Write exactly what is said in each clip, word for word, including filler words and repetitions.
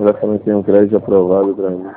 Mulher falando que tem um crédito aprovado pra mim.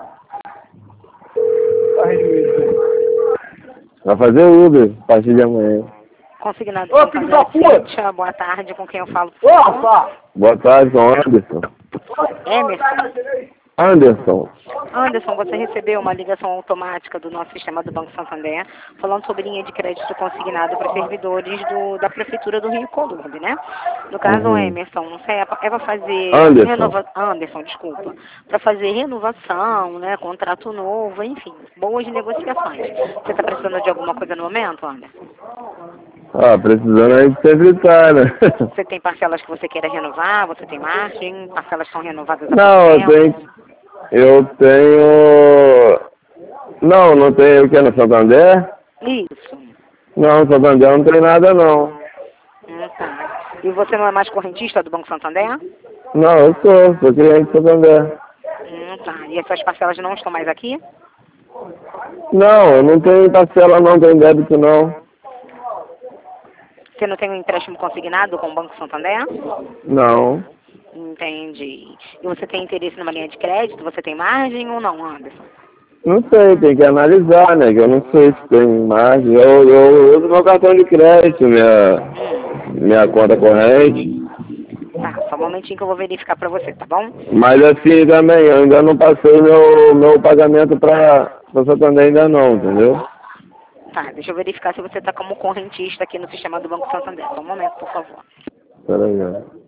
Vai fazer Uber a partir de amanhã. Consignado. Ô, filho da puta! Boa tarde, com quem eu falo? Opa! Boa tarde, com Anderson. Emerson. Anderson. Anderson, você recebeu uma ligação automática do nosso sistema do Banco Santander, falando sobre linha de crédito consignado para servidores do, da Prefeitura do Rio Colombo, né? No caso, Uhum. Emerson, não sei, é para fazer... Anderson. Renova... Anderson, desculpa. Para fazer renovação, né? Contrato novo, enfim, boas negociações. Você está precisando de alguma coisa no momento, Anderson? Ah, precisando a gente sempre tá, né? Você tem parcelas que você queira renovar? Você tem margem? Parcelas são renovadas há Não, eu pouco tempo? tenho... Eu tenho... Não, não tenho o que? No Santander? Isso. Não, no Santander não tem nada, não. Hum, tá. E você não é mais correntista do Banco Santander? Não, eu sou, sou cliente do Santander. Hum, tá. E essas parcelas não estão mais aqui? Não, eu não tenho parcela não, tenho débito não. Você não tem um empréstimo consignado com o Banco Santander? Não. Entendi. E você tem interesse numa linha de crédito? Você tem margem ou não, Anderson? Não sei, tem que analisar, né? Que eu não sei se tem margem. Eu, eu uso meu cartão de crédito, minha, Hum. minha conta corrente. Tá, só um momentinho que eu vou verificar pra você, tá bom? Mas assim também, eu ainda não passei meu, meu pagamento para o Santander ainda não, entendeu? Tá, deixa eu verificar se você tá como correntista aqui no sistema do Banco Santander. Só um momento, por favor. Peraí, ó.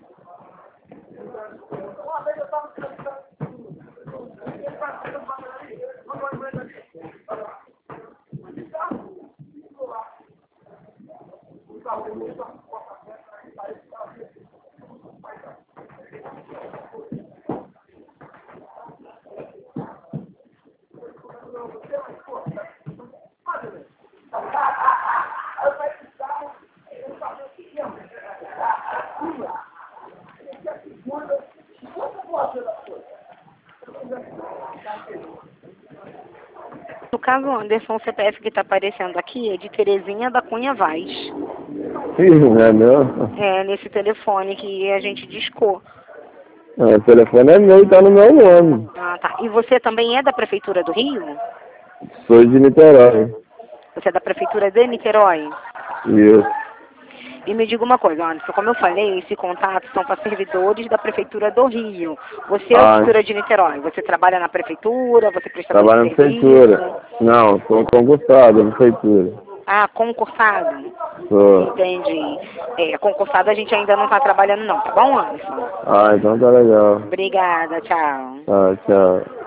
No caso, Anderson, o C P F que está aparecendo aqui é de Terezinha da Cunha Vaz. Ih, não é meu? É, nesse telefone que a gente discou. É, o telefone é meu e tá no meu nome. Ah, tá. E você também é da Prefeitura do Rio? Sou de Niterói. Você é da Prefeitura de Niterói? Isso. E me diga uma coisa, Anderson, como eu falei, esse contato são para servidores da Prefeitura do Rio. Você é a Ah, Prefeitura de Niterói? Você trabalha na Prefeitura? Você presta trabalho na serviço? prefeitura. Não, sou concursado na prefeitura. Ah, concursado? Sou. Entendi. É, concursado a gente ainda não está trabalhando não, tá bom, Anderson? Ah, então tá legal. Obrigada, tchau. Ah, tchau.